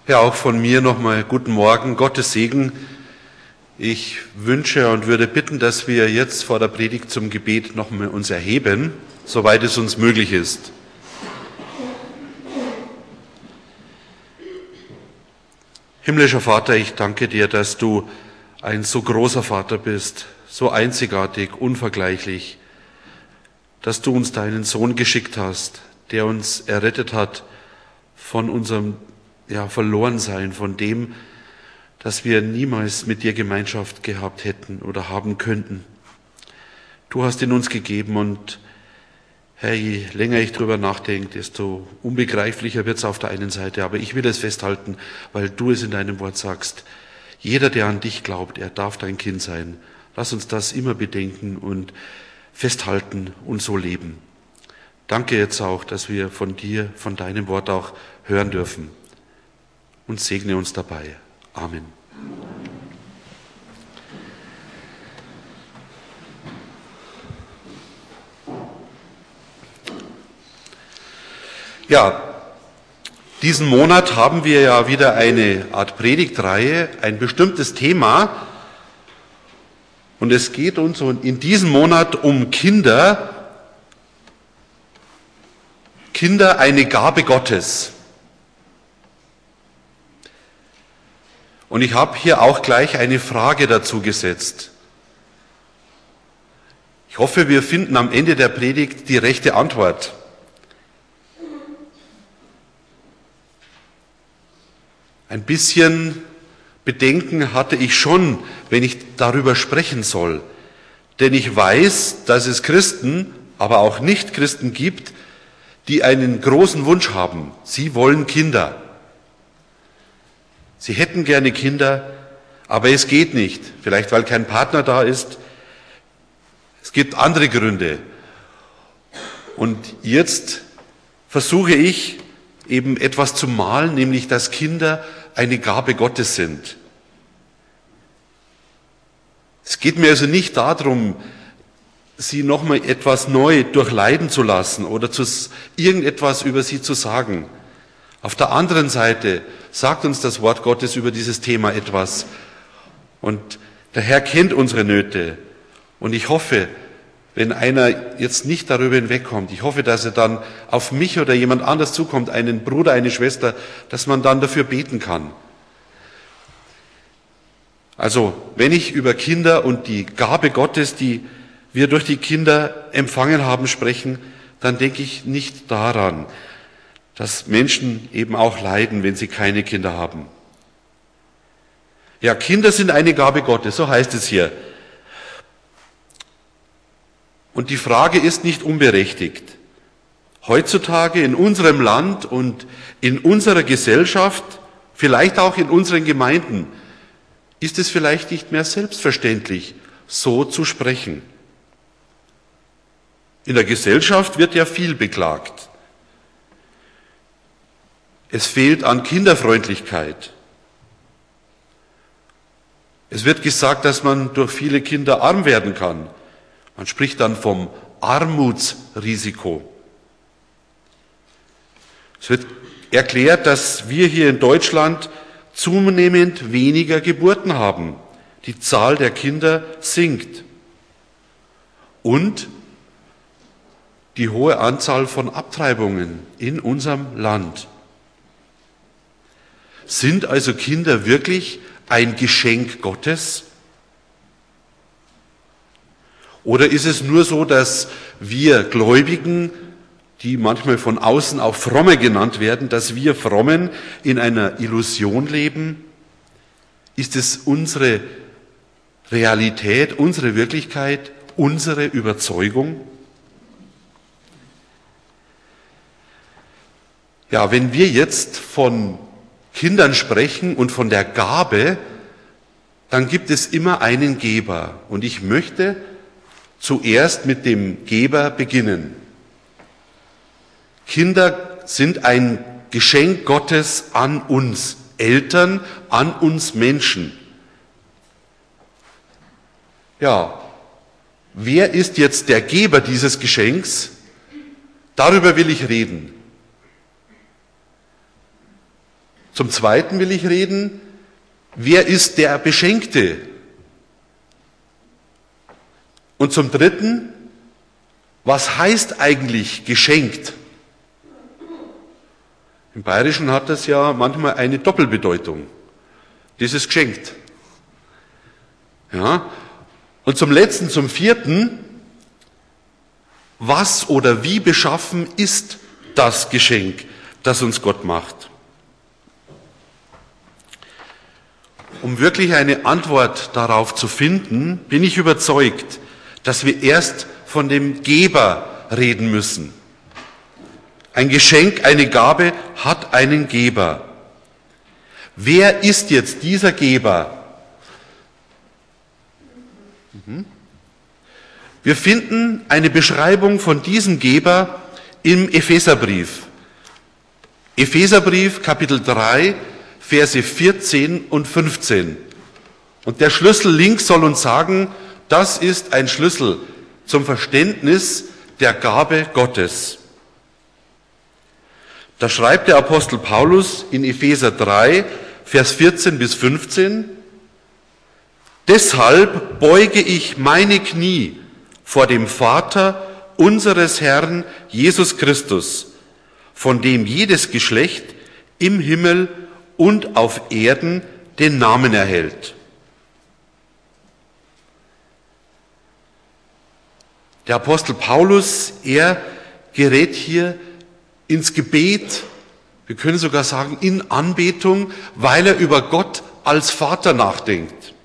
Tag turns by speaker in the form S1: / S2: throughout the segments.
S1: Ja, auch von mir nochmal guten Morgen, Gottes Segen. Ich wünsche und würde bitten, dass wir jetzt vor der Predigt zum Gebet nochmal uns erheben, soweit es uns möglich ist. Himmlischer Vater, ich danke dir, dass du ein so großer Vater bist, so einzigartig, unvergleichlich, dass du uns deinen Sohn geschickt hast, der uns errettet hat von unserem Verlorensein, von dem, dass wir niemals mit dir Gemeinschaft gehabt hätten oder haben könnten. Du hast ihn uns gegeben und Herr, je länger ich drüber nachdenke, desto unbegreiflicher wird es auf der einen Seite. Aber ich will es festhalten, weil du es in deinem Wort sagst. Jeder, der an dich glaubt, er darf dein Kind sein. Lass uns das immer bedenken und festhalten und so leben. Danke jetzt auch, dass wir von dir, von deinem Wort auch hören dürfen. Und segne uns dabei. Amen. Ja, diesen Monat haben wir ja wieder eine Art Predigtreihe, ein bestimmtes Thema. Und es geht uns in diesem Monat um Kinder. Kinder, eine Gabe Gottes. Und ich habe hier auch gleich eine Frage dazu gesetzt. Ich hoffe, wir finden am Ende der Predigt die rechte Antwort. Ein bisschen Bedenken hatte ich schon, wenn ich darüber sprechen soll. Denn ich weiß, dass es Christen, aber auch Nicht-Christen gibt, die einen großen Wunsch haben. Sie wollen Kinder. Sie hätten gerne Kinder, aber es geht nicht. Vielleicht, weil kein Partner da ist. Es gibt andere Gründe. Und jetzt versuche ich eben etwas zu malen, nämlich, dass Kinder eine Gabe Gottes sind. Es geht mir also nicht darum, sie nochmal etwas neu durchleiden zu lassen oder irgendetwas über sie zu sagen. Auf der anderen Seite sagt uns das Wort Gottes über dieses Thema etwas. Und der Herr kennt unsere Nöte. Und ich hoffe, wenn einer jetzt nicht darüber hinwegkommt, ich hoffe, dass er dann auf mich oder jemand anders zukommt, einen Bruder, eine Schwester, dass man dann dafür beten kann. Also, wenn ich über Kinder und die Gabe Gottes, die wir durch die Kinder empfangen haben, sprechen, dann denke ich nicht daran, dass Menschen eben auch leiden, wenn sie keine Kinder haben. Ja, Kinder sind eine Gabe Gottes, so heißt es hier. Und die Frage ist nicht unberechtigt. Heutzutage in unserem Land und in unserer Gesellschaft, vielleicht auch in unseren Gemeinden, ist es vielleicht nicht mehr selbstverständlich, so zu sprechen. In der Gesellschaft wird ja viel beklagt. Es fehlt an Kinderfreundlichkeit. Es wird gesagt, dass man durch viele Kinder arm werden kann. Man spricht dann vom Armutsrisiko. Es wird erklärt, dass wir hier in Deutschland zunehmend weniger Geburten haben. Die Zahl der Kinder sinkt. Und die hohe Anzahl von Abtreibungen in unserem Land. Sind also Kinder wirklich ein Geschenk Gottes? Oder ist es nur so, dass wir Gläubigen, die manchmal von außen auch Fromme genannt werden, dass wir Frommen in einer Illusion leben? Ist es unsere Realität, unsere Wirklichkeit, unsere Überzeugung? Ja, wenn wir jetzt von Kindern sprechen und von der Gabe, dann gibt es immer einen Geber. Und ich möchte zuerst mit dem Geber beginnen. Kinder sind ein Geschenk Gottes an uns Eltern, an uns Menschen. Ja, wer ist jetzt der Geber dieses Geschenks? Darüber will ich reden. Zum Zweiten will ich reden, wer ist der Beschenkte? Und zum Dritten, was heißt eigentlich geschenkt? Im Bayerischen hat das ja manchmal eine Doppelbedeutung. Das ist geschenkt. Ja. Und zum Letzten, zum Vierten, was oder wie beschaffen ist das Geschenk, das uns Gott macht? Um wirklich eine Antwort darauf zu finden, bin ich überzeugt, dass wir erst von dem Geber reden müssen. Ein Geschenk, eine Gabe hat einen Geber. Wer ist jetzt dieser Geber? Wir finden eine Beschreibung von diesem Geber im Epheserbrief. Epheserbrief, Kapitel 3, Verse 14 und 15. Und der Schlüssel links soll uns sagen, das ist ein Schlüssel zum Verständnis der Gabe Gottes. Da schreibt der Apostel Paulus in Epheser 3, Vers 14 bis 15, deshalb beuge ich meine Knie vor dem Vater unseres Herrn Jesus Christus, von dem jedes Geschlecht im Himmel und auf Erden den Namen erhält. Der Apostel Paulus, er gerät hier ins Gebet, wir können sogar sagen in Anbetung, weil er über Gott als Vater nachdenkt.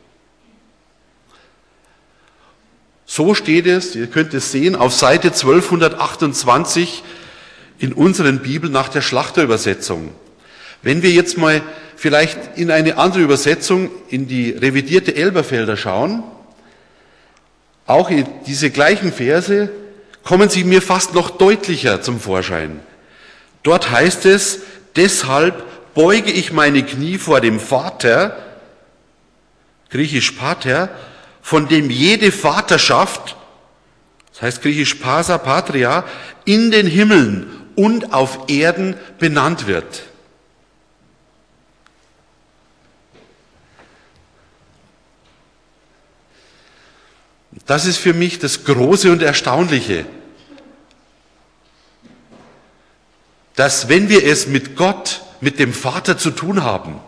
S1: So steht es, ihr könnt es sehen, auf Seite 1228 in unseren Bibeln nach der Schlachterübersetzung. Wenn wir jetzt mal vielleicht in eine andere Übersetzung, in die revidierte Elberfelder schauen, auch in diese gleichen Verse kommen sie mir fast noch deutlicher zum Vorschein. Dort heißt es, deshalb beuge ich meine Knie vor dem Vater, griechisch Pater, von dem jede Vaterschaft, das heißt griechisch Pasa, Patria, in den Himmeln und auf Erden benannt wird. Das ist für mich das Große und Erstaunliche, dass wenn wir es mit Gott, mit dem Vater zu tun haben,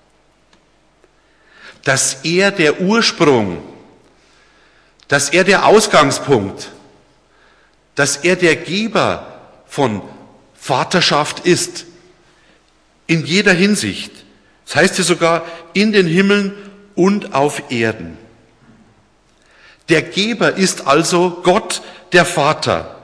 S1: dass er der Ursprung, dass er der Ausgangspunkt, dass er der Geber von Vaterschaft ist, in jeder Hinsicht. Das heißt ja sogar in den Himmeln und auf Erden. Der Geber ist also Gott, der Vater.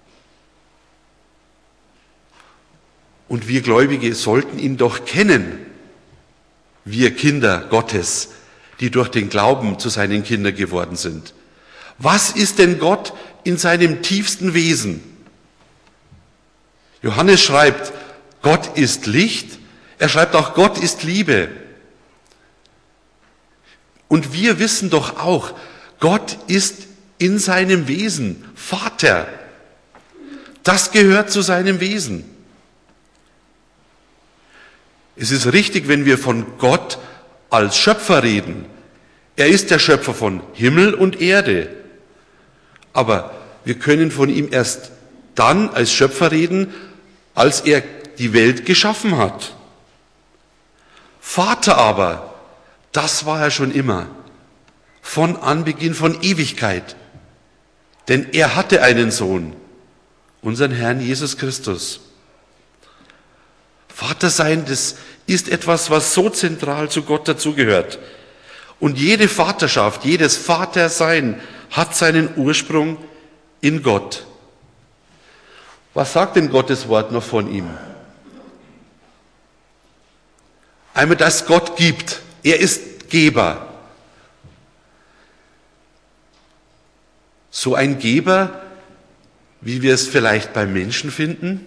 S1: Und wir Gläubige sollten ihn doch kennen, wir Kinder Gottes, die durch den Glauben zu seinen Kindern geworden sind. Was ist denn Gott in seinem tiefsten Wesen? Johannes schreibt, Gott ist Licht, er schreibt auch, Gott ist Liebe. Und wir wissen doch auch, Gott ist in seinem Wesen Vater. Das gehört zu seinem Wesen. Es ist richtig, wenn wir von Gott als Schöpfer reden. Er ist der Schöpfer von Himmel und Erde. Aber wir können von ihm erst dann als Schöpfer reden, als er die Welt geschaffen hat. Vater aber, das war er schon immer. Von Anbeginn, von Ewigkeit. Denn er hatte einen Sohn, unseren Herrn Jesus Christus. Vater sein, das ist etwas, was so zentral zu Gott dazugehört. Und jede Vaterschaft, jedes Vatersein hat seinen Ursprung in Gott. Was sagt denn Gottes Wort noch von ihm? Einmal, dass Gott gibt. Er ist Geber. So ein Geber, wie wir es vielleicht beim Menschen finden?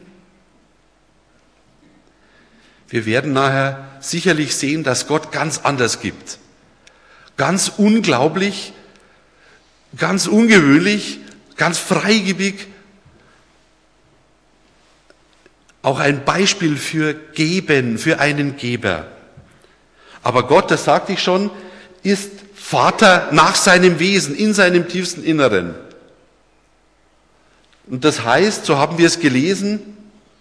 S1: Wir werden nachher sicherlich sehen, dass Gott ganz anders gibt. Ganz unglaublich, ganz ungewöhnlich, ganz freigebig. auch ein Beispiel für Geben, für einen Geber. Aber Gott, das sagte ich schon, ist Vater nach seinem Wesen, in seinem tiefsten Inneren. Und das heißt, so haben wir es gelesen,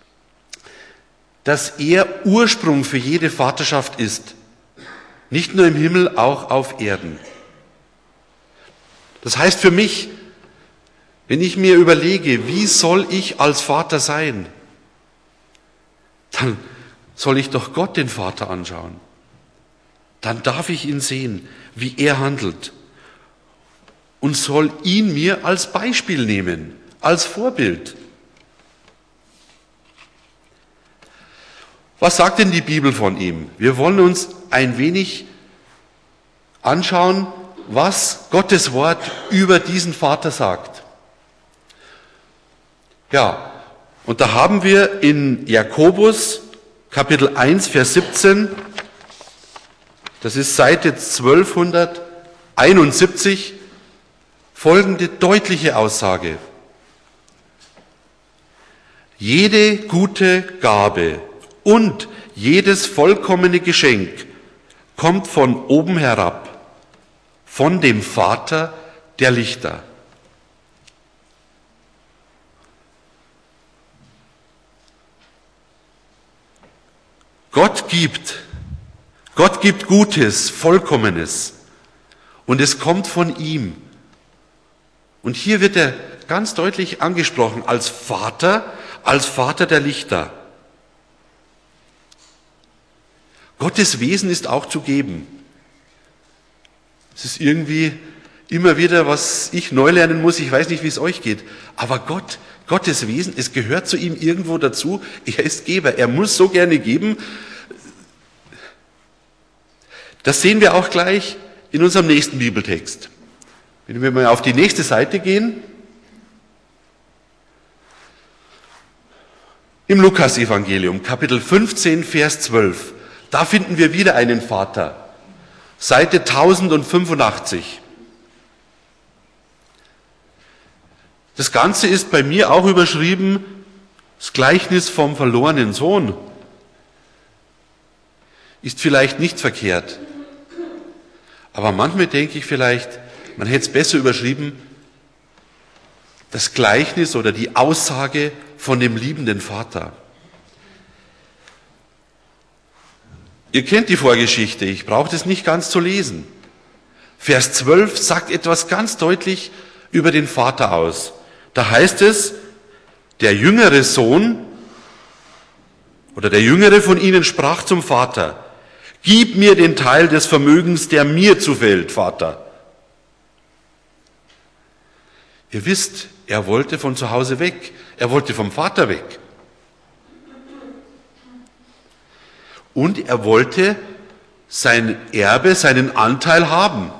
S1: dass er Ursprung für jede Vaterschaft ist. Nicht nur im Himmel, auch auf Erden. Das heißt für mich, wenn ich mir überlege, wie soll ich als Vater sein, dann soll ich doch Gott, den Vater, anschauen. Dann darf ich ihn sehen, wie er handelt. Und soll ihn mir als Beispiel nehmen, als Vorbild. Was sagt denn die Bibel von ihm? Wir wollen uns ein wenig anschauen, was Gottes Wort über diesen Vater sagt. Ja, und da haben wir in Jakobus Kapitel 1, Vers 17, das ist Seite 1271, folgende deutliche Aussage. Jede gute Gabe und jedes vollkommene Geschenk kommt von oben herab, von dem Vater der Lichter. Gott gibt Gutes, Vollkommenes und es kommt von ihm. Und hier wird er ganz deutlich angesprochen als Vater der Lichter. Gottes Wesen ist auch zu geben. Es ist irgendwie immer wieder, was ich neu lernen muss. Ich weiß nicht, wie es euch geht. Aber Gottes Wesen, es gehört zu ihm irgendwo dazu. Er ist Geber. Er muss so gerne geben. Das sehen wir auch gleich in unserem nächsten Bibeltext. Wenn wir mal auf die nächste Seite gehen, im Lukas-Evangelium, Kapitel 15, Vers 12, da finden wir wieder einen Vater. Seite 1085. Das Ganze ist bei mir auch überschrieben, das Gleichnis vom verlorenen Sohn. Ist vielleicht nicht verkehrt. Aber manchmal denke ich vielleicht, man hätte es besser überschrieben, das Gleichnis oder die Aussage von dem liebenden Vater. Ihr kennt die Vorgeschichte, ich brauche das nicht ganz zu lesen. Vers 12 sagt etwas ganz deutlich über den Vater aus. Da heißt es, der jüngere Sohn oder der jüngere von ihnen sprach zum Vater, gib mir den Teil des Vermögens, der mir zufällt, Vater. Ihr wisst, er wollte von zu Hause weg, er wollte vom Vater weg. Und er wollte sein Erbe, seinen Anteil haben.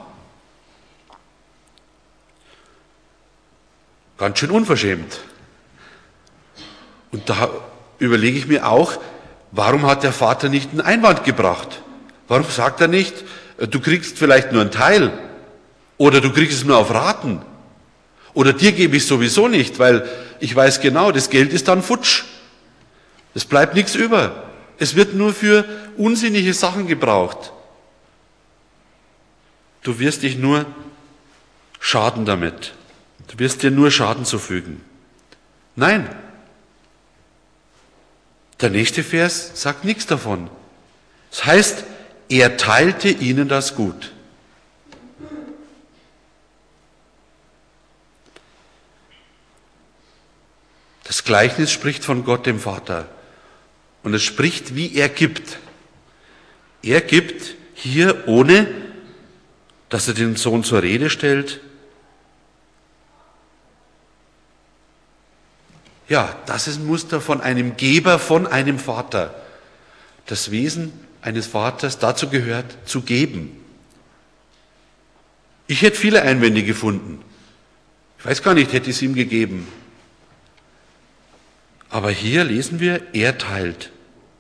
S1: Ganz schön unverschämt. Und da überlege ich mir auch, warum hat der Vater nicht einen Einwand gebracht? Warum sagt er nicht, du kriegst vielleicht nur einen Teil oder du kriegst es nur auf Raten oder dir gebe ich sowieso nicht, weil ich weiß genau, das Geld ist dann futsch. Es bleibt nichts über. Es wird nur für unsinnige Sachen gebraucht. Du wirst dich nur schaden damit. Du wirst dir nur Schaden zufügen. Nein. Der nächste Vers sagt nichts davon. Das heißt, er teilte ihnen das Gut. Das Gleichnis spricht von Gott, dem Vater. Und es spricht, wie er gibt. Er gibt hier, ohne dass er den Sohn zur Rede stellt. Ja, das ist ein Muster von einem Geber, von einem Vater. Das Wesen eines Vaters dazu gehört, zu geben. Ich hätte viele Einwände gefunden. Ich weiß gar nicht, hätte ich es ihm gegeben. Aber hier lesen wir, er teilt.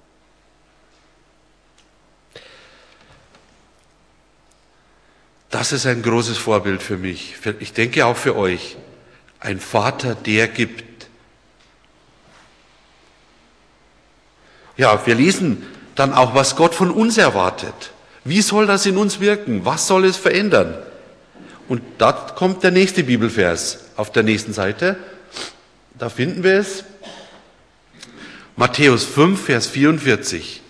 S1: Das ist ein großes Vorbild für mich. Ich denke auch für euch. Ein Vater, der gibt. Ja, wir lesen dann auch, was Gott von uns erwartet. Wie soll das in uns wirken? Was soll es verändern? Und da kommt der nächste Bibelvers auf der nächsten Seite. Da finden wir es. Matthäus 5, Vers 44.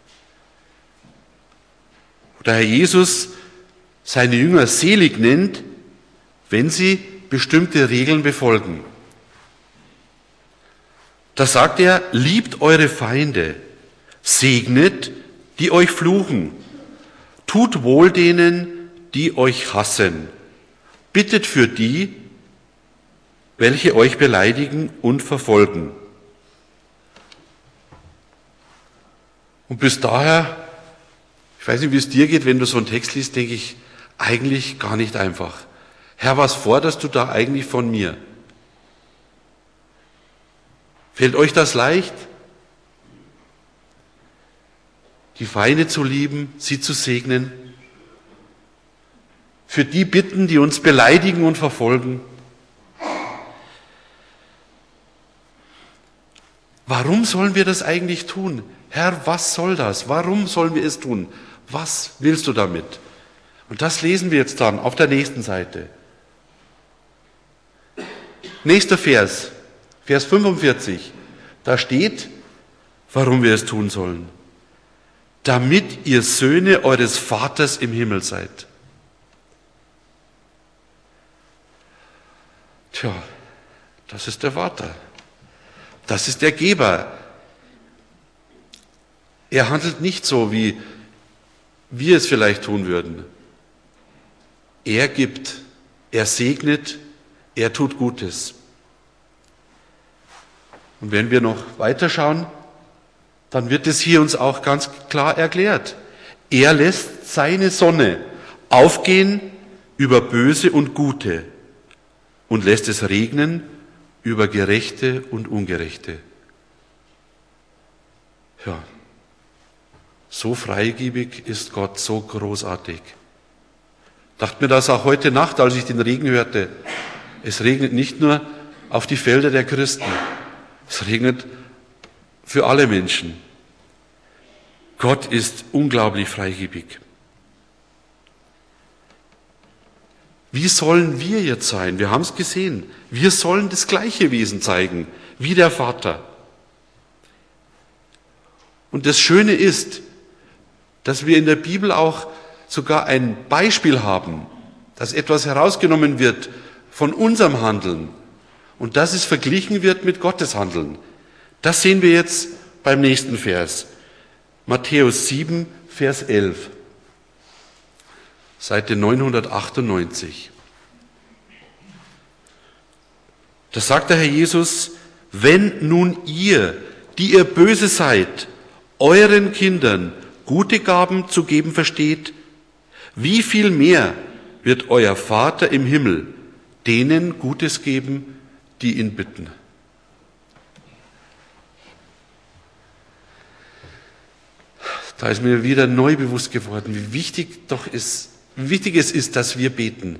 S1: Wo der Herr Jesus seine Jünger selig nennt, wenn sie bestimmte Regeln befolgen. Da sagt er, liebt eure Feinde, segnet, die euch fluchen, tut wohl denen, die euch hassen, bittet für die, welche euch beleidigen und verfolgen. Und bis daher, ich weiß nicht, wie es dir geht, wenn du so einen Text liest, denke ich, eigentlich gar nicht einfach. Herr, was forderst du da eigentlich von mir? Fällt euch das leicht, die Feinde zu lieben, sie zu segnen, für die bitten, die uns beleidigen und verfolgen? Warum sollen wir das eigentlich tun? Herr, was soll das? Warum sollen wir es tun? Was willst du damit? Und das lesen wir jetzt dann auf der nächsten Seite. Nächster Vers, Vers 45. Da steht, warum wir es tun sollen. Damit ihr Söhne eures Vaters im Himmel seid. Tja, das ist der Vater. Das ist der Geber. Er handelt nicht so, wie wir es vielleicht tun würden. Er gibt, er segnet, er tut Gutes. Und wenn wir noch weiterschauen, dann wird es hier uns auch ganz klar erklärt. Er lässt seine Sonne aufgehen über Böse und Gute und lässt es regnen über Gerechte und Ungerechte. Ja, so freigebig ist Gott, so großartig. Dachte mir das auch heute Nacht, als ich den Regen hörte. Es regnet nicht nur auf die Felder der Christen, es regnet für alle Menschen. Gott ist unglaublich freigebig. Wie sollen wir jetzt sein? Wir haben es gesehen. Wir sollen das gleiche Wesen zeigen, wie der Vater. Und das Schöne ist, dass wir in der Bibel auch sogar ein Beispiel haben, dass etwas herausgenommen wird von unserem Handeln und dass es verglichen wird mit Gottes Handeln. Das sehen wir jetzt beim nächsten Vers. Matthäus 7, Vers 11. Seite 998. Da sagt der Herr Jesus, wenn nun ihr, die ihr böse seid, euren Kindern gute Gaben zu geben versteht, wie viel mehr wird euer Vater im Himmel denen Gutes geben, die ihn bitten. Da ist mir wieder neu bewusst geworden, wie wichtig es ist, dass wir beten.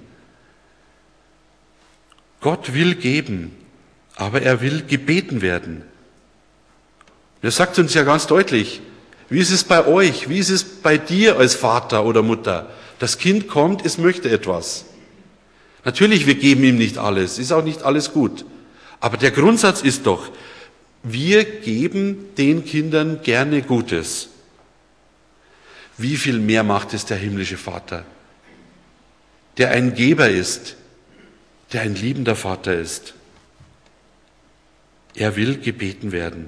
S1: Gott will geben, aber er will gebeten werden. Er sagt uns ja ganz deutlich, wie ist es bei euch, wie ist es bei dir als Vater oder Mutter? Das Kind kommt, es möchte etwas. Natürlich, wir geben ihm nicht alles, ist auch nicht alles gut. Aber der Grundsatz ist doch, wir geben den Kindern gerne Gutes. Wie viel mehr macht es der himmlische Vater, der ein Geber ist, der ein liebender Vater ist. Er will gebeten werden.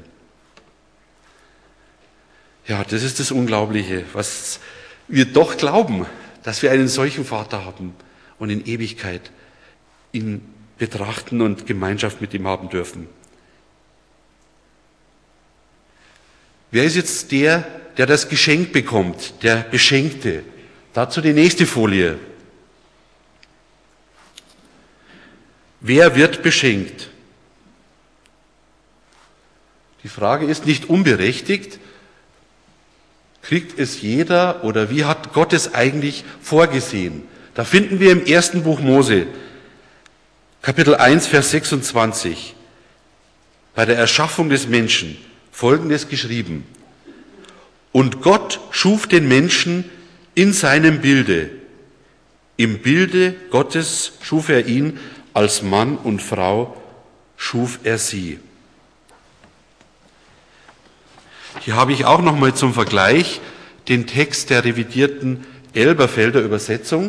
S1: Ja, das ist das Unglaubliche, was wir doch glauben, dass wir einen solchen Vater haben und in Ewigkeit ihn betrachten und Gemeinschaft mit ihm haben dürfen. Wer ist jetzt der das Geschenk bekommt, der Beschenkte? Dazu die nächste Folie. Wer wird beschenkt? Die Frage ist nicht unberechtigt. Kriegt es jeder oder wie hat Gott es eigentlich vorgesehen? Da finden wir im ersten Buch Mose, Kapitel 1, Vers 26, bei der Erschaffung des Menschen Folgendes geschrieben. Und Gott schuf den Menschen in seinem Bilde. Im Bilde Gottes schuf er ihn, als Mann und Frau schuf er sie. Hier habe ich auch nochmal zum Vergleich den Text der revidierten Elberfelder Übersetzung.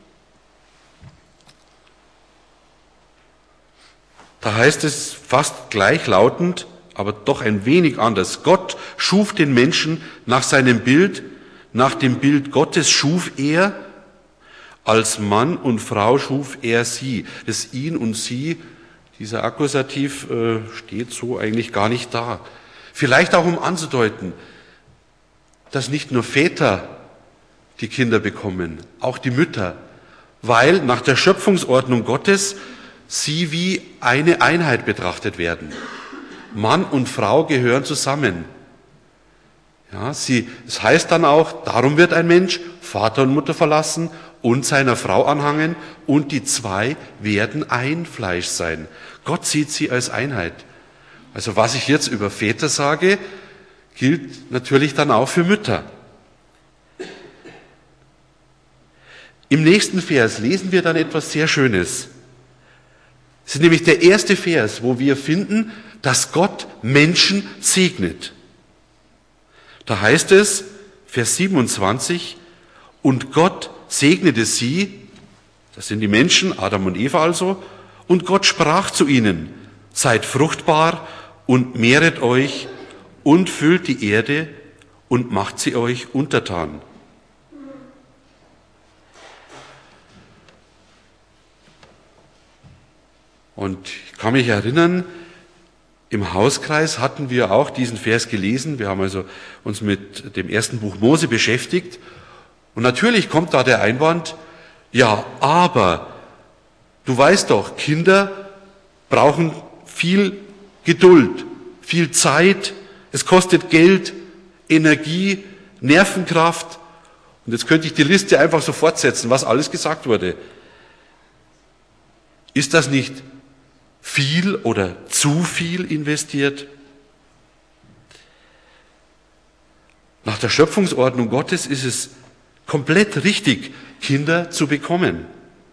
S1: Da heißt es fast gleichlautend, aber doch ein wenig anders. Gott schuf den Menschen nach seinem Bild, nach dem Bild Gottes schuf er, als Mann und Frau schuf er sie. Das ihn und sie, dieser Akkusativ steht so eigentlich gar nicht da. Vielleicht auch um anzudeuten, dass nicht nur Väter die Kinder bekommen, auch die Mütter, weil nach der Schöpfungsordnung Gottes sie wie eine Einheit betrachtet werden. Mann und Frau gehören zusammen. Ja, es heißt dann auch, darum wird ein Mensch Vater und Mutter verlassen und seiner Frau anhangen und die zwei werden ein Fleisch sein. Gott sieht sie als Einheit. Also was ich jetzt über Väter sage, gilt natürlich dann auch für Mütter. Im nächsten Vers lesen wir dann etwas sehr Schönes. Es ist nämlich der erste Vers, wo wir finden, dass Gott Menschen segnet. Da heißt es, Vers 27, und Gott segnete sie, das sind die Menschen, Adam und Eva also, und Gott sprach zu ihnen, seid fruchtbar und mehret euch und füllt die Erde und macht sie euch untertan. Und ich kann mich erinnern, im Hauskreis hatten wir auch diesen Vers gelesen. Wir haben also uns mit dem ersten Buch Mose beschäftigt. Und natürlich kommt da der Einwand, ja, aber du weißt doch, Kinder brauchen viel Geduld, viel Zeit, es kostet Geld, Energie, Nervenkraft. Und jetzt könnte ich die Liste einfach so fortsetzen, was alles gesagt wurde. Ist das nicht viel oder zu viel investiert? Nach der Schöpfungsordnung Gottes ist es komplett richtig, Kinder zu bekommen.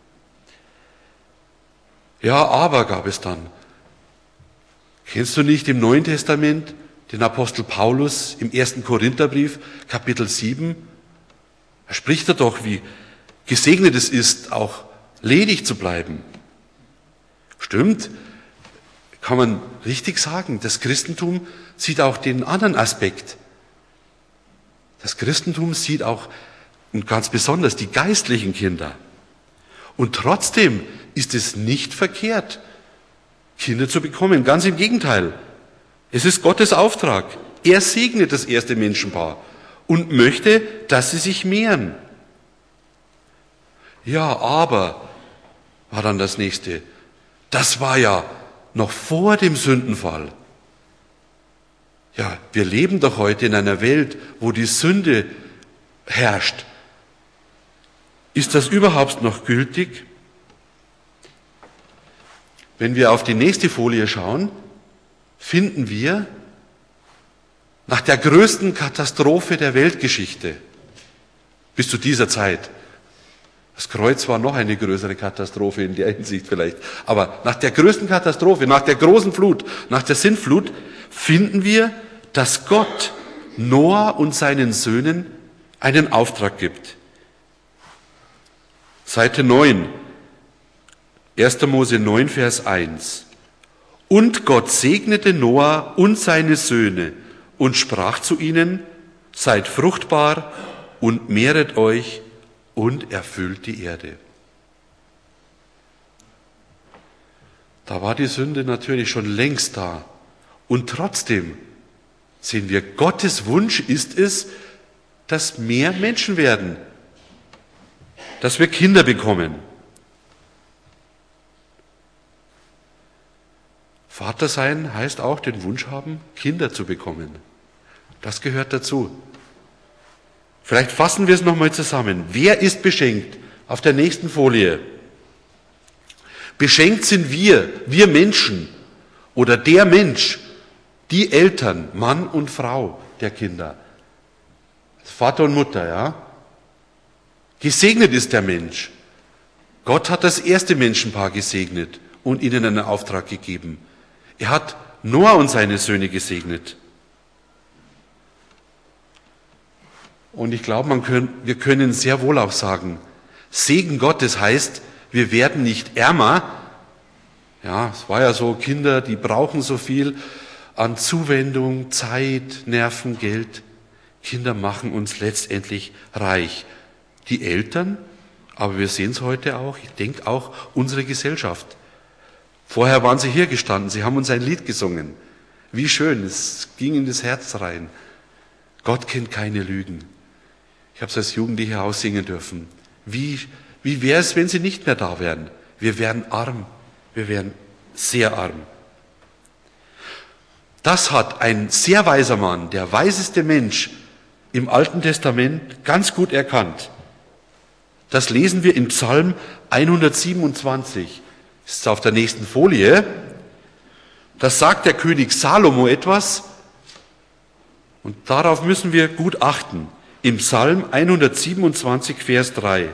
S1: Ja, aber gab es dann. Kennst du nicht im Neuen Testament den Apostel Paulus im 1. Korintherbrief, Kapitel 7? Da spricht er doch, wie gesegnet es ist, auch ledig zu bleiben. Stimmt, kann man richtig sagen. Das Christentum sieht auch den anderen Aspekt. Das Christentum sieht auch und ganz besonders die geistlichen Kinder. Und trotzdem ist es nicht verkehrt, Kinder zu bekommen. Ganz im Gegenteil. Es ist Gottes Auftrag. Er segnet das erste Menschenpaar und möchte, dass sie sich mehren. Ja, aber, war dann das nächste. Das war ja noch vor dem Sündenfall. Ja, wir leben doch heute in einer Welt, wo die Sünde herrscht. Ist das überhaupt noch gültig? Wenn wir auf die nächste Folie schauen, finden wir nach der größten Katastrophe der Weltgeschichte bis zu dieser Zeit. Das Kreuz war noch eine größere Katastrophe in der Hinsicht vielleicht. Aber nach der größten Katastrophe, nach der großen Flut, nach der Sintflut, finden wir, dass Gott Noah und seinen Söhnen einen Auftrag gibt. Seite 9, 1. Mose 9, Vers 1. Und Gott segnete Noah und seine Söhne und sprach zu ihnen, seid fruchtbar und mehret euch und erfüllt die Erde. Da war die Sünde natürlich schon längst da. Und trotzdem sehen wir, Gottes Wunsch ist es, dass mehr Menschen werden, dass wir Kinder bekommen. Vater sein heißt auch den Wunsch haben, Kinder zu bekommen. Das gehört dazu. Vielleicht fassen wir es nochmal zusammen. Wer ist beschenkt? Auf der nächsten Folie. Beschenkt sind wir Menschen oder der Mensch, die Eltern, Mann und Frau der Kinder. Vater und Mutter, ja. Gesegnet ist der Mensch. Gott hat das erste Menschenpaar gesegnet und ihnen einen Auftrag gegeben. Er hat Noah und seine Söhne gesegnet. Und ich glaube, wir können sehr wohl auch sagen, Segen Gottes heißt, wir werden nicht ärmer. Ja, es war ja so, Kinder, die brauchen so viel an Zuwendung, Zeit, Nerven, Geld. Kinder machen uns letztendlich reich. Die Eltern, aber wir sehen es heute auch, ich denke auch unsere Gesellschaft. Vorher waren sie hier gestanden, sie haben uns ein Lied gesungen. Wie schön, es ging in das Herz rein. Gott kennt keine Lügen. Ich habe es als Jugendlicher aussingen dürfen. Wie wäre es, wenn sie nicht mehr da wären? Wir wären arm, wir wären sehr arm. Das hat ein sehr weiser Mann, der weiseste Mensch im Alten Testament, ganz gut erkannt. Das lesen wir in Psalm 127. Das ist auf der nächsten Folie. Da sagt der König Salomo etwas und darauf müssen wir gut achten. Im Psalm 127, Vers 3.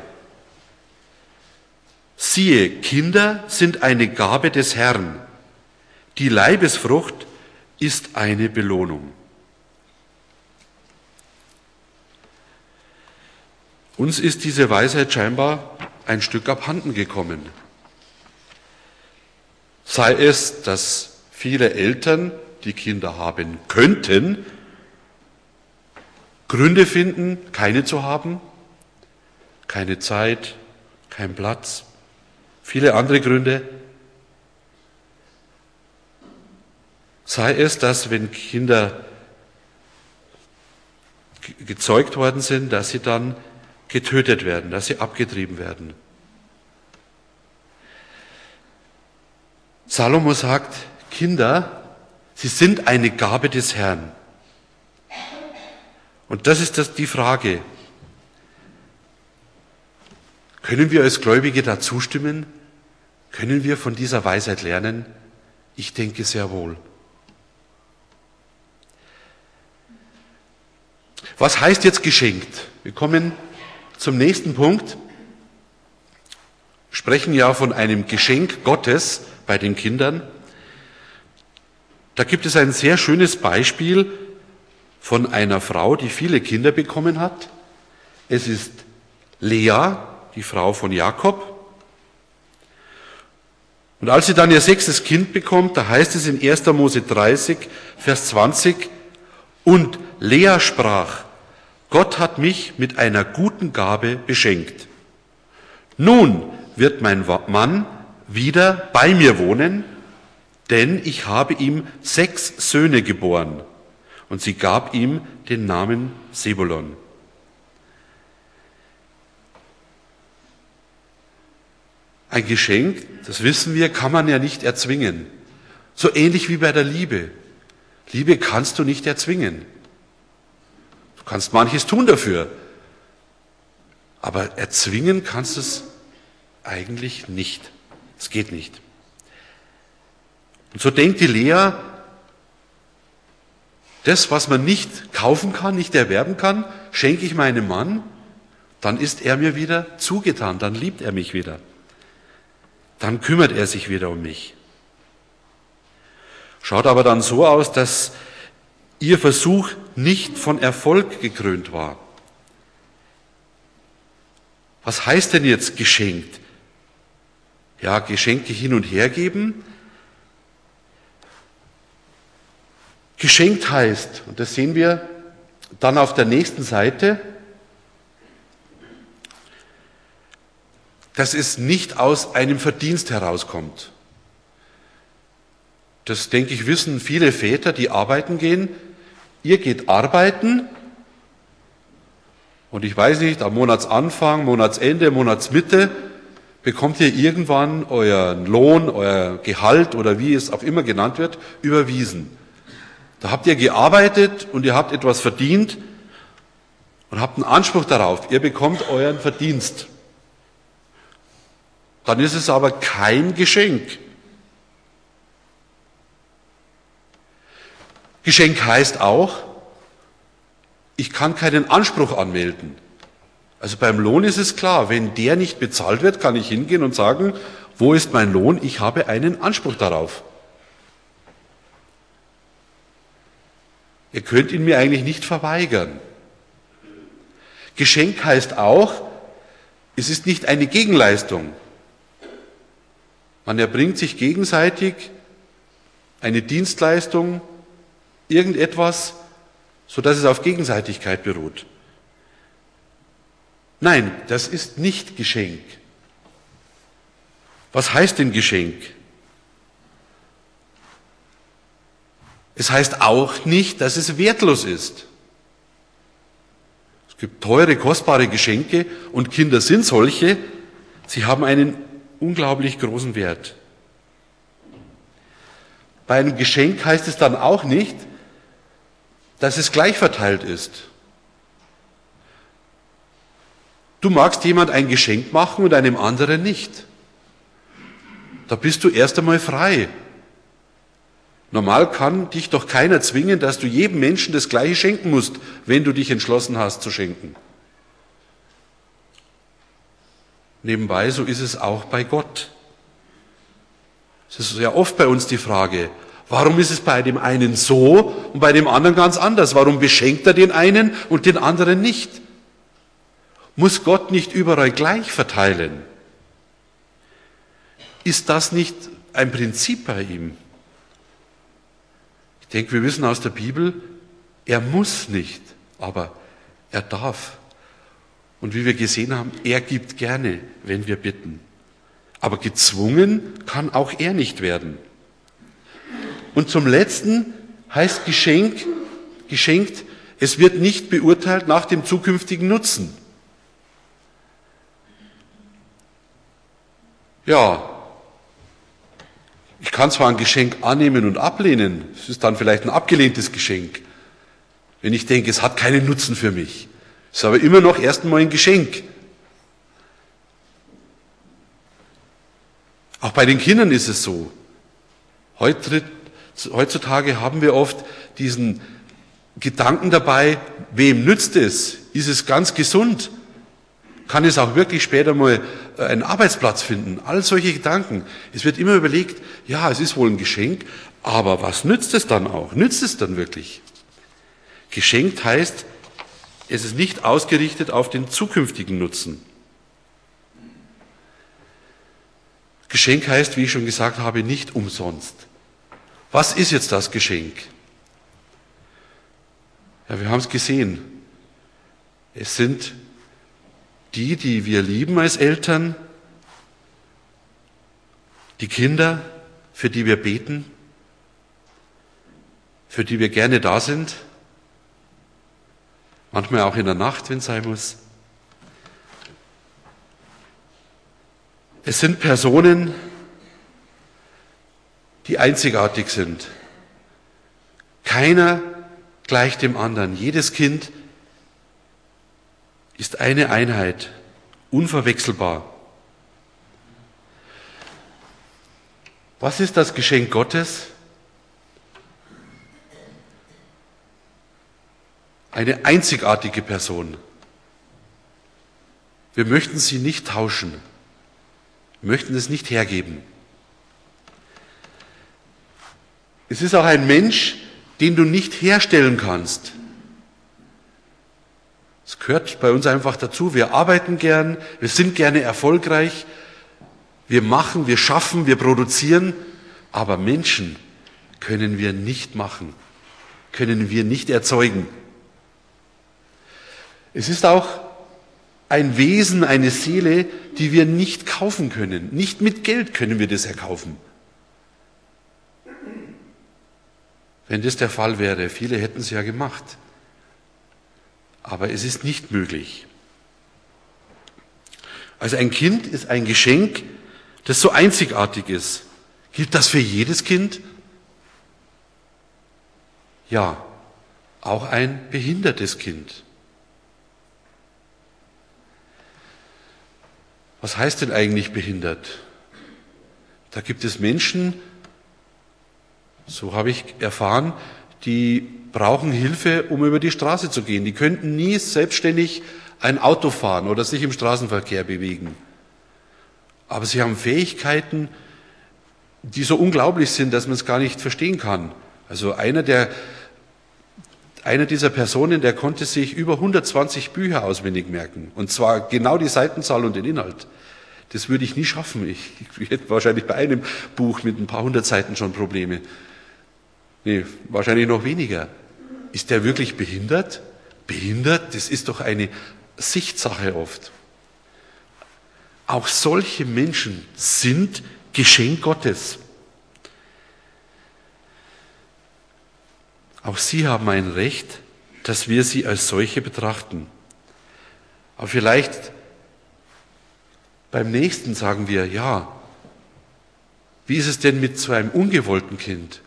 S1: Siehe, Kinder sind eine Gabe des Herrn. Die Leibesfrucht ist eine Belohnung. Uns ist diese Weisheit scheinbar ein Stück abhanden gekommen. Sei es, dass viele Eltern, die Kinder haben könnten, Gründe finden, keine zu haben, keine Zeit, kein Platz, viele andere Gründe. Sei es, dass wenn Kinder gezeugt worden sind, dass sie dann getötet werden, dass sie abgetrieben werden. Salomo sagt, Kinder, sie sind eine Gabe des Herrn. Und das ist die Frage. Können wir als Gläubige da zustimmen? Können wir von dieser Weisheit lernen? Ich denke sehr wohl. Was heißt jetzt geschenkt? Wir kommen zum nächsten Punkt. Wir sprechen ja von einem Geschenk Gottes bei den Kindern. Da gibt es ein sehr schönes Beispiel von einer Frau, die viele Kinder bekommen hat. Es ist Lea, die Frau von Jakob. Und als sie dann ihr 6. Kind bekommt, da heißt es in 1. Mose 30, Vers 20, und Lea sprach, Gott hat mich mit einer guten Gabe beschenkt. Nun wird mein Mann wieder bei mir wohnen, denn ich habe ihm 6 Söhne geboren. Und sie gab ihm den Namen Sebulon. Ein Geschenk, das wissen wir, kann man ja nicht erzwingen. So ähnlich wie bei der Liebe. Liebe kannst du nicht erzwingen. Du kannst manches tun dafür. Aber erzwingen kannst du es eigentlich nicht. Es geht nicht. Und so denkt die Lea, das, was man nicht kaufen kann, nicht erwerben kann, schenke ich meinem Mann, dann ist er mir wieder zugetan, dann liebt er mich wieder. Dann kümmert er sich wieder um mich. Schaut aber dann so aus, dass ihr Versuch nicht von Erfolg gekrönt war. Was heißt denn jetzt geschenkt? Ja, Geschenke hin und her geben. Geschenkt heißt, und das sehen wir dann auf der nächsten Seite, dass es nicht aus einem Verdienst herauskommt. Das, denke ich, wissen viele Väter, die arbeiten gehen. Ihr geht arbeiten und ich weiß nicht, am Monatsanfang, Monatsende, Monatsmitte bekommt ihr irgendwann euren Lohn, euer Gehalt oder wie es auch immer genannt wird, überwiesen. Da habt ihr gearbeitet und ihr habt etwas verdient und habt einen Anspruch darauf. Ihr bekommt euren Verdienst. Dann ist es aber kein Geschenk. Geschenk heißt auch, Ich kann keinen Anspruch anmelden. Also beim Lohn ist es klar, wenn der nicht bezahlt wird, kann ich hingehen und sagen, wo ist mein Lohn? Ich habe einen Anspruch darauf. Ihr könnt ihn mir eigentlich nicht verweigern. Geschenk heißt auch, es ist nicht eine Gegenleistung. Man erbringt sich gegenseitig eine Dienstleistung, irgendetwas, sodass es auf Gegenseitigkeit beruht. Nein, das ist nicht Geschenk. Was heißt denn Geschenk? Es heißt auch nicht, dass es wertlos ist. Es gibt teure, kostbare Geschenke und Kinder sind solche, sie haben einen unglaublich großen Wert. Bei einem Geschenk heißt es dann auch nicht, dass es gleich verteilt ist. Du magst jemand ein Geschenk machen und einem anderen nicht. Da bist du erst einmal frei. Normal kann dich doch keiner zwingen, dass du jedem Menschen das Gleiche schenken musst, wenn du dich entschlossen hast zu schenken. Nebenbei, so ist es auch bei Gott. Es ist ja oft bei uns die Frage, warum ist es bei dem einen so und bei dem anderen ganz anders? Warum beschenkt er den einen und den anderen nicht? Muss Gott nicht überall gleich verteilen? Ist das nicht ein Prinzip bei ihm? Ich denke, wir wissen aus der Bibel, er muss nicht, aber er darf. Und wie wir gesehen haben, er gibt gerne, wenn wir bitten. Aber gezwungen kann auch er nicht werden. Und zum Letzten heißt geschenkt, es wird nicht beurteilt nach dem zukünftigen Nutzen. Ja, ich kann zwar ein Geschenk annehmen und ablehnen, es ist dann vielleicht ein abgelehntes Geschenk, wenn ich denke, es hat keinen Nutzen für mich. Es ist aber immer noch erst einmal ein Geschenk. Auch bei den Kindern ist es so. Heutzutage haben wir oft diesen Gedanken dabei, wem nützt es? Ist es ganz gesund? Kann es auch wirklich später mal einen Arbeitsplatz finden? All solche Gedanken. Es wird immer überlegt, ja, es ist wohl ein Geschenk, aber was nützt es dann auch? Nützt es dann wirklich? Geschenkt heißt, es ist nicht ausgerichtet auf den zukünftigen Nutzen. Geschenk heißt, wie ich schon gesagt habe, nicht umsonst. Was ist jetzt das Geschenk? Ja, wir haben es gesehen. Es sind die wir lieben als Eltern, die Kinder, für die wir beten, für die wir gerne da sind, manchmal auch in der Nacht, wenn es sein muss. Es sind Personen, die einzigartig sind. Keiner gleich dem anderen. Jedes Kind ist eine Einheit, unverwechselbar. Was ist das Geschenk Gottes? Eine einzigartige Person. Wir möchten sie nicht tauschen. Wir möchten es nicht hergeben. Es ist auch ein Mensch, den du nicht herstellen kannst. Es gehört bei uns einfach dazu. Wir arbeiten gern, wir sind gerne erfolgreich, wir machen, wir schaffen, wir produzieren, aber Menschen können wir nicht machen, können wir nicht erzeugen. Es ist auch ein Wesen, eine Seele, die wir nicht kaufen können. Nicht mit Geld können wir das erkaufen. Wenn das der Fall wäre, viele hätten es ja gemacht. Aber es ist nicht möglich. Also ein Kind ist ein Geschenk, das so einzigartig ist. Gilt das für jedes Kind? Ja, auch ein behindertes Kind. Was heißt denn eigentlich behindert? Da gibt es Menschen, so habe ich erfahren, die brauchen Hilfe, um über die Straße zu gehen. Die könnten nie selbstständig ein Auto fahren oder sich im Straßenverkehr bewegen. Aber sie haben Fähigkeiten, die so unglaublich sind, dass man es gar nicht verstehen kann. Also einer dieser Personen, der konnte sich über 120 Bücher auswendig merken. Und zwar genau die Seitenzahl und den Inhalt. Das würde ich nie schaffen. Ich hätte wahrscheinlich bei einem Buch mit ein paar 100 Seiten schon Probleme. Nee, wahrscheinlich noch weniger. Ist der wirklich behindert? Behindert? Das ist doch eine Sichtsache oft. Auch solche Menschen sind Geschenk Gottes. Auch sie haben ein Recht, dass wir sie als solche betrachten. Aber vielleicht beim nächsten sagen wir, ja, wie ist es denn mit so einem ungewollten Kind?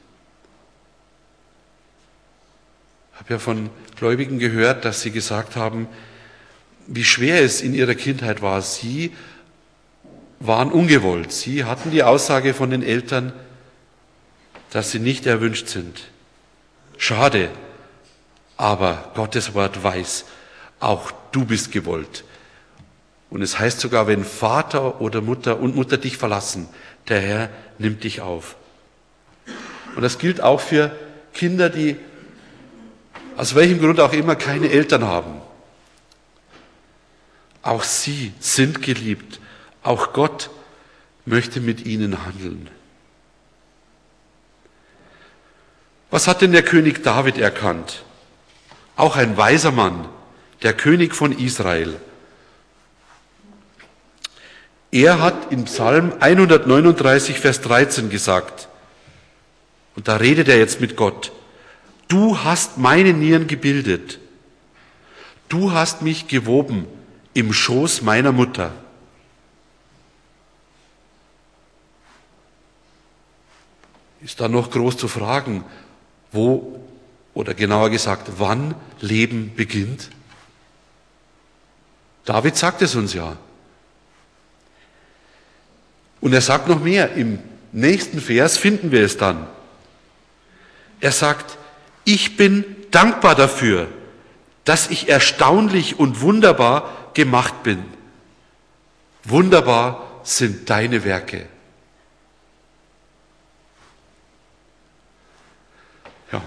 S1: Ich habe ja von Gläubigen gehört, dass sie gesagt haben, wie schwer es in ihrer Kindheit war. Sie waren ungewollt. Sie hatten die Aussage von den Eltern, dass sie nicht erwünscht sind. Schade, aber Gottes Wort weiß, auch du bist gewollt. Und es heißt sogar, wenn Vater oder Mutter und Mutter dich verlassen, der Herr nimmt dich auf. Und das gilt auch für Kinder, die aus welchem Grund auch immer keine Eltern haben. Auch sie sind geliebt. Auch Gott möchte mit ihnen handeln. Was hat denn der König David erkannt? Auch ein weiser Mann, der König von Israel. Er hat in Psalm 139, Vers 13 gesagt, und da redet er jetzt mit Gott, du hast meine Nieren gebildet, du hast mich gewoben im Schoß meiner Mutter. Ist da noch groß zu fragen, wo, oder genauer gesagt, wann Leben beginnt? David sagt es uns ja. Und er sagt noch mehr, im nächsten Vers finden wir es dann. Er sagt, ich bin dankbar dafür, dass ich erstaunlich und wunderbar gemacht bin. Wunderbar sind deine Werke. Ja.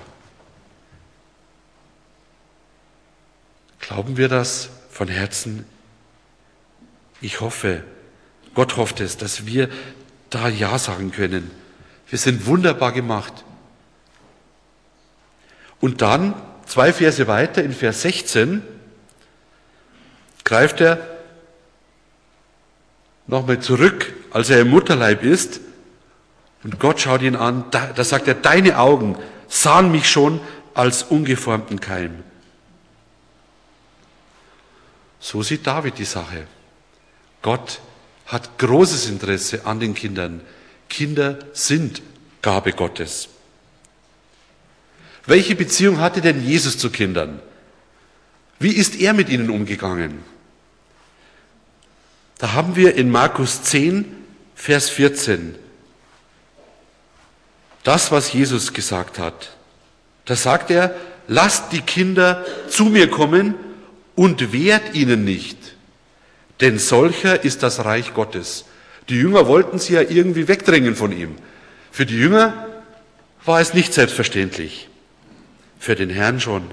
S1: Glauben wir das von Herzen? Ich hoffe, Gott hofft es, dass wir da Ja sagen können. Wir sind wunderbar gemacht. Und dann, 2 Verse weiter, in Vers 16, greift er nochmal zurück, als er im Mutterleib ist. Und Gott schaut ihn an, da sagt er, deine Augen sahen mich schon als ungeformten Keim. So sieht David die Sache. Gott hat großes Interesse an den Kindern. Kinder sind Gabe Gottes. Welche Beziehung hatte denn Jesus zu Kindern? Wie ist er mit ihnen umgegangen? Da haben wir in Markus 10, Vers 14 das, was Jesus gesagt hat. Da sagt er, lasst die Kinder zu mir kommen und wehrt ihnen nicht, denn solcher ist das Reich Gottes. Die Jünger wollten sie ja irgendwie wegdrängen von ihm. Für die Jünger war es nicht selbstverständlich, für den Herrn schon.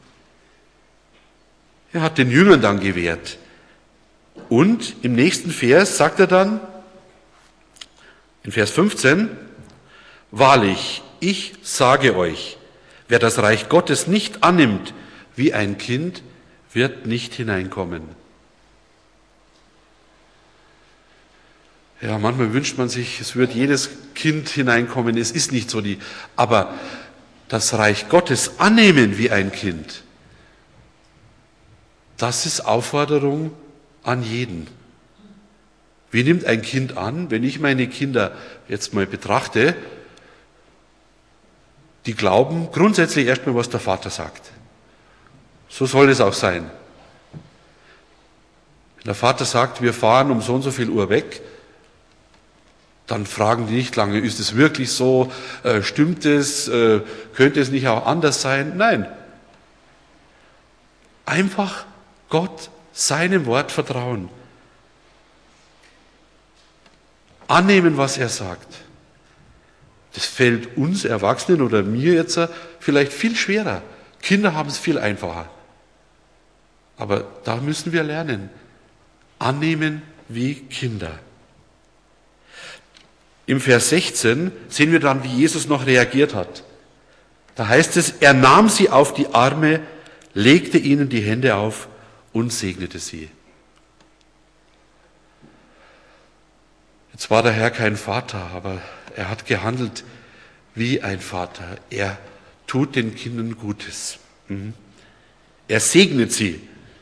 S1: Er hat den Jüngern dann gewährt. Und im nächsten Vers sagt er dann, in Vers 15, wahrlich, ich sage euch, wer das Reich Gottes nicht annimmt wie ein Kind, wird nicht hineinkommen. Ja, manchmal wünscht man sich, es wird jedes Kind hineinkommen. Es ist nicht so aber das Reich Gottes annehmen wie ein Kind, das ist Aufforderung an jeden. Wie nimmt ein Kind an, wenn ich meine Kinder jetzt mal betrachte? Die glauben grundsätzlich erstmal, was der Vater sagt. So soll es auch sein. Wenn der Vater sagt, wir fahren um so und so viel Uhr weg, dann fragen die nicht lange, ist es wirklich so, stimmt es, könnte es nicht auch anders sein? Nein. Einfach Gott, seinem Wort vertrauen. Annehmen, was er sagt. Das fällt uns Erwachsenen oder mir jetzt vielleicht viel schwerer. Kinder haben es viel einfacher. Aber da müssen wir lernen. Annehmen wie Kinder. Im Vers 16 sehen wir dann, wie Jesus noch reagiert hat. Da heißt es, er nahm sie auf die Arme, legte ihnen die Hände auf und segnete sie. Jetzt war der Herr kein Vater, aber er hat gehandelt wie ein Vater. Er tut den Kindern Gutes. Er segnet sie.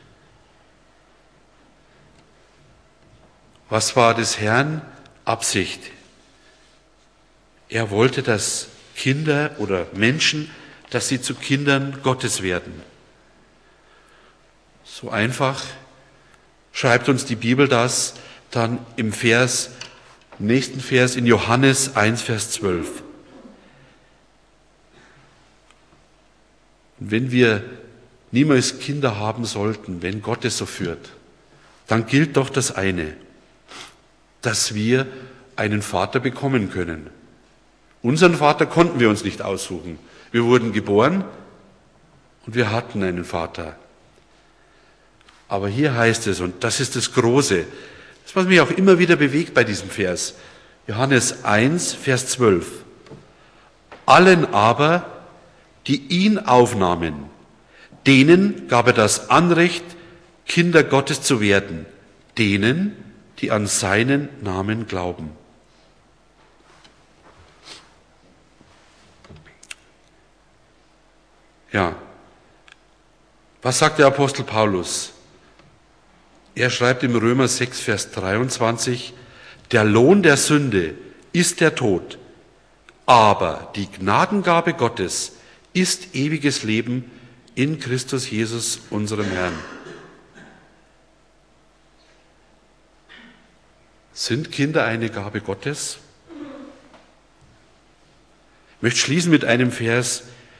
S1: Was war des Herrn Absicht? Er wollte, dass Kinder oder Menschen, dass sie zu Kindern Gottes werden. So einfach schreibt uns die Bibel das dann im nächsten Vers in Johannes 1, Vers 12. Wenn wir niemals Kinder haben sollten, wenn Gott es so führt, dann gilt doch das eine, dass wir einen Vater bekommen können. Unseren Vater konnten wir uns nicht aussuchen. Wir wurden geboren und wir hatten einen Vater. Aber hier heißt es, und das ist das Große, das, was mich auch immer wieder bewegt bei diesem Vers, Johannes 1, Vers 12. Allen aber, die ihn aufnahmen, denen gab er das Anrecht, Kinder Gottes zu werden, denen, die an seinen Namen glauben. Ja, was sagt der Apostel Paulus? Er schreibt im Römer 6, Vers 23, der Lohn der Sünde ist der Tod, aber die Gnadengabe Gottes ist ewiges Leben in Christus Jesus, unserem Herrn. Sind Kinder eine Gabe Gottes? Ich möchte schließen mit einem Vers,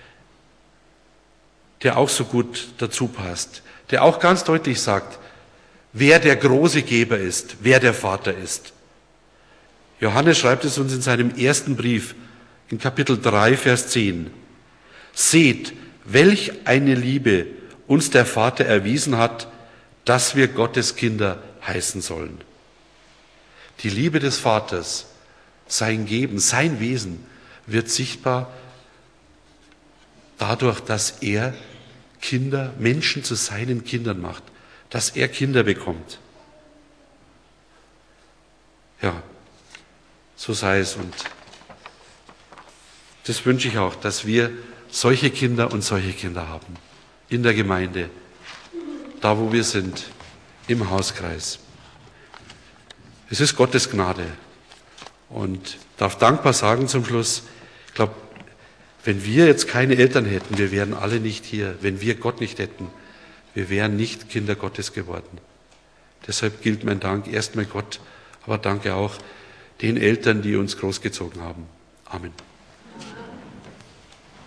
S1: der auch so gut dazu passt, der auch ganz deutlich sagt, wer der große Geber ist, wer der Vater ist. Johannes schreibt es uns in seinem ersten Brief, in Kapitel 3, Vers 10. Seht, welch eine Liebe uns der Vater erwiesen hat, dass wir Gottes Kinder heißen sollen. Die Liebe des Vaters, sein Geben, sein Wesen wird sichtbar dadurch, dass er Menschen zu seinen Kindern macht, dass er Kinder bekommt. Ja, so sei es. Und das wünsche ich auch, dass wir solche Kinder und solche Kinder haben. In der Gemeinde, da wo wir sind, im Hauskreis. Es ist Gottes Gnade. Und ich darf dankbar sagen zum Schluss, ich glaube, wenn wir jetzt keine Eltern hätten, wir wären alle nicht hier. Wenn wir Gott nicht hätten, wir wären nicht Kinder Gottes geworden. Deshalb gilt mein Dank erstmal Gott, aber danke auch den Eltern, die uns großgezogen haben. Amen.